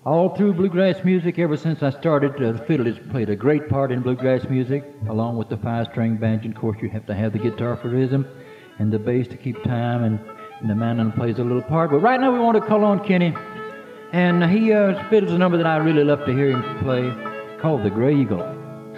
All through bluegrass music, ever since I started, the fiddle has played a great part in bluegrass music, along with the five-string banjo. Of course, you have to have the guitar for rhythm and the bass to keep time, and the mandolin plays a little part. But right now we want to call on Kenny, and he fiddles a number that I really love to hear him play, called The Gray Eagle.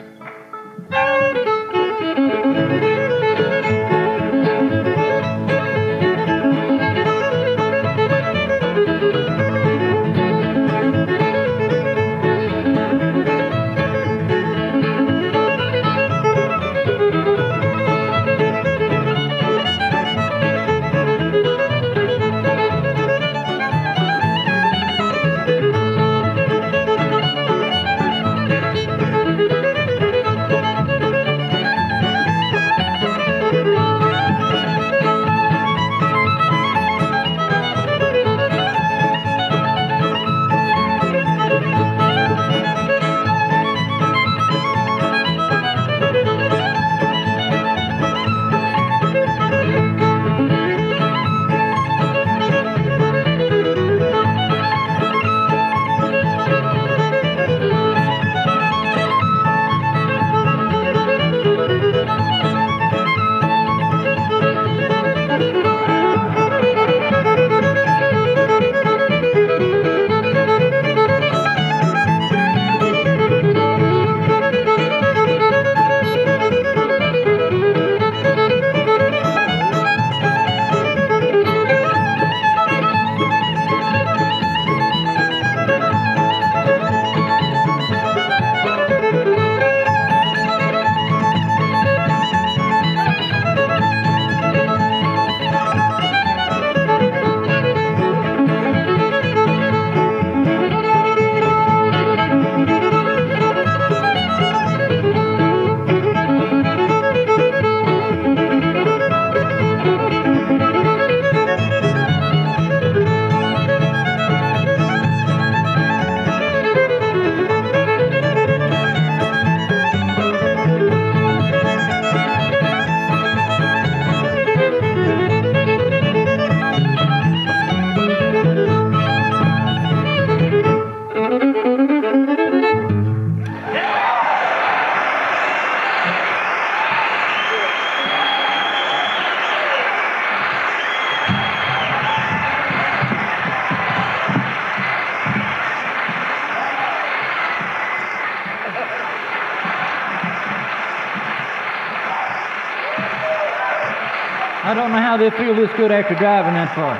I don't know how they feel this good after driving that far.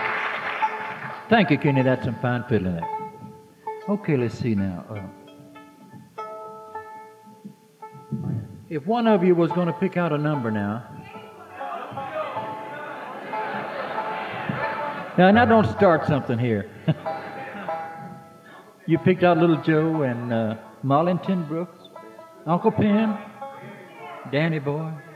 Thank you, Kenny. That's some fine fiddling there. Okay, let's see now. If one of you was going to pick out a number now. Now don't start something here. You picked out Little Joe and Marlington Brooks, Uncle Pim, Danny Boy.